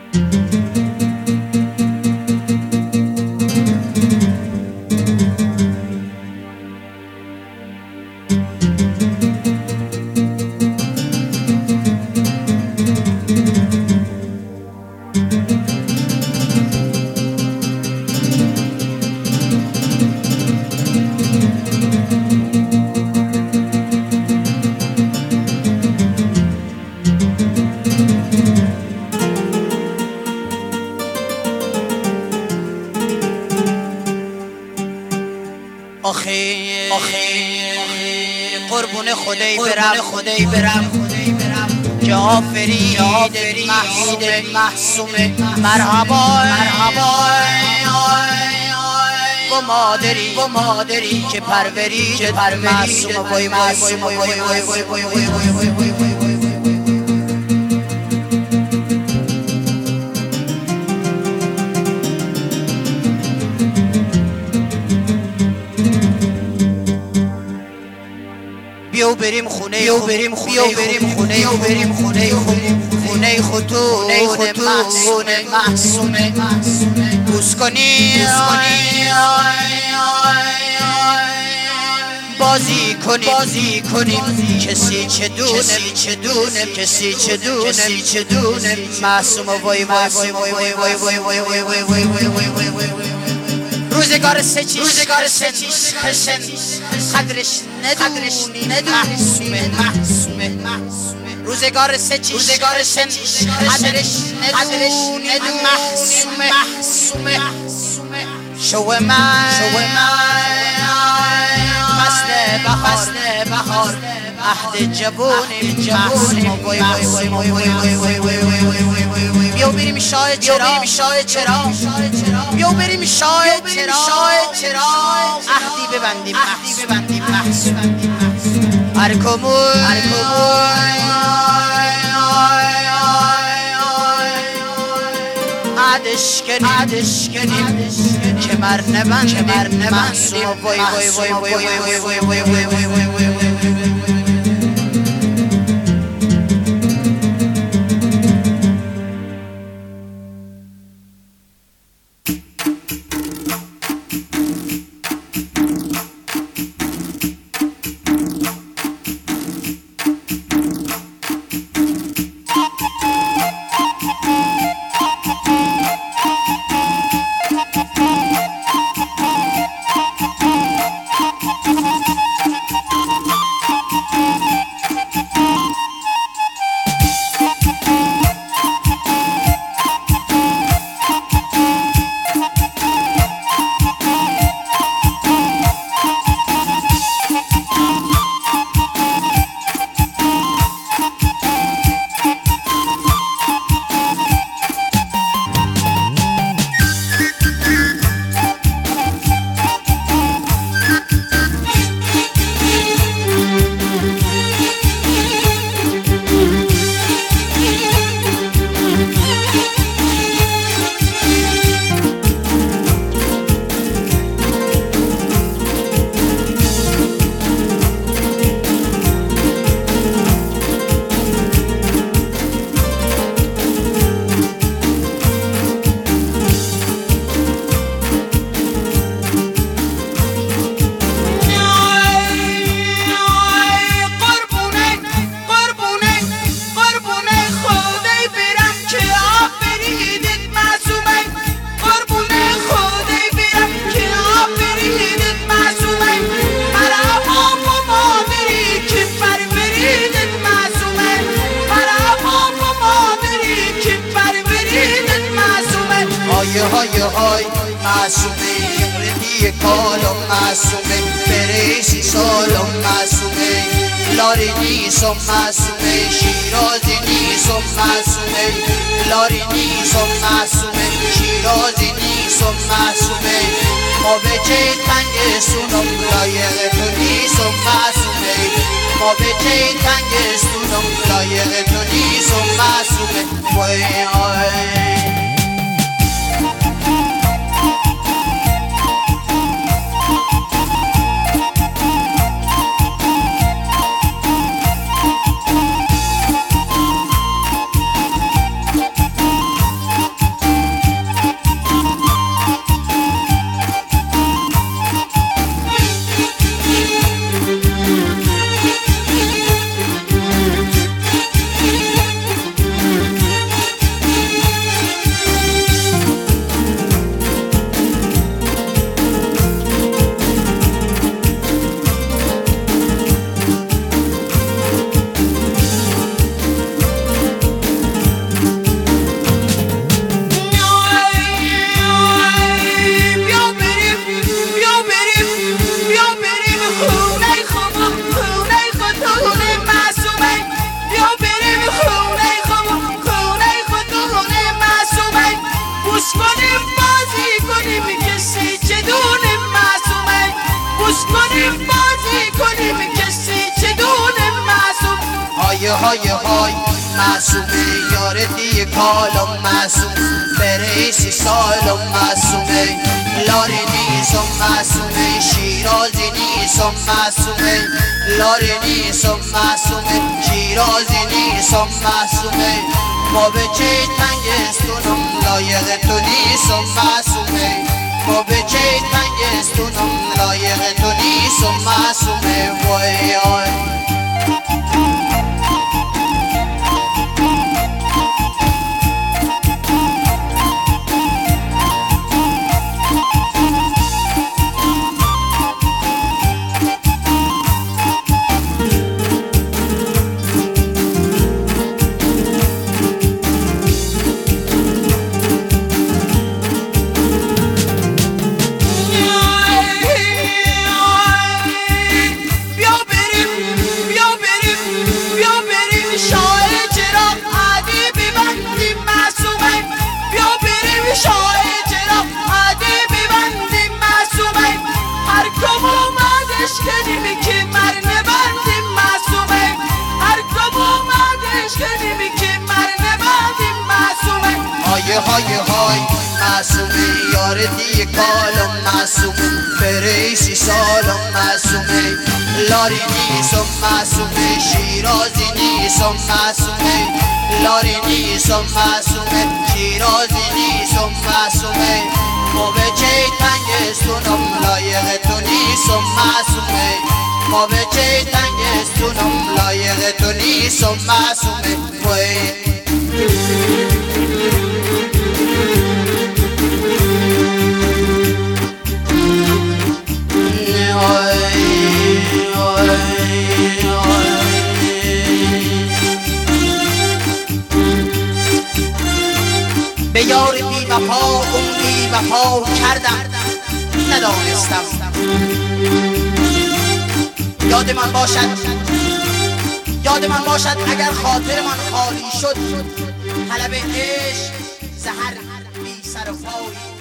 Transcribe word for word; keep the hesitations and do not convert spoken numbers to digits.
آخه قربون خدای برم خدای برم که آفرید محمود محسوم مرحبا مرحبا و مادری و مادری که پرورید معصوم وای معصوم وای وای وای وای وای وای وای بیو بریم خونه بیو بریم خونه بیو بریم خونه بیو بریم خونه خونه خطون محسوم محسوم بوس کنی بازی کنیم بازی کنیم کسی چه دونه چه دونه کسی چه دونه چه دونه معصوم وای وای وای وای وای وای وای وای وای وای وای وای وای روزگار سچیش روزگار سچیش خشن قدرش ندونی ندونی محسومه روزگار سچیش روزگار سچیش قدرش ندونی محسومه محسومه شو من شو من فصل بهار فصل بهار عهد جوونی جوونی وای وای وای وای وای وای وای وای بیو بریم شاه چرا بریم شاه چرا بیو بریم شاه چرا چرا عهدی ببندیم عهدی ببندیم هر کمون هر کمون عدش کنیم عدش کنیم که مر نبند که مر نبندیم وای وای وای وای وای وای وای وای وای های های معصومه ردی کالم معصومه بریسی سالم معصومه لاری نیسم معصومه شیرازی نیسم معصومه لاری نیسم معصومه شیرازی نیسم معصومه ما به چه تنگستونم لایق تو نیسم معصومه ما به چه تنگستونم لایق تو نیسم معصومه وای آی های های معصومه یار دی کالم معصوم بریسی سالم معصومه لاری نیسم معصومه شیرازی نیسم معصومه لاری نیسم معصومه شیرازی نیسم معصومه ما به چه تنگستونم لایق تو نیسم معصومه ما به چه تنگستونم لایق تو نیسم معصومه وای آی کنیم که مر نبندیم معصومه هر کم اومدش کنیم که مر نبندیم معصومه های های های معصومه یار دی کالم معصوم بریسی سالم معصومه لاری نیسم معصومه شیرازی نیسم معصومه لاری نیسم معصومه شیرازی نیسم معصومه ما به چه تنگستونم لایق تو نیسم معصومه ما به چه تنگستونم لایق تو نیسم معصومه وای به یار بی وفا اون بی وفا کردم ندانستم یاد من باشد یاد من باشد اگر خاطر من خالی شد طلب عشق زهر بی سر و پایی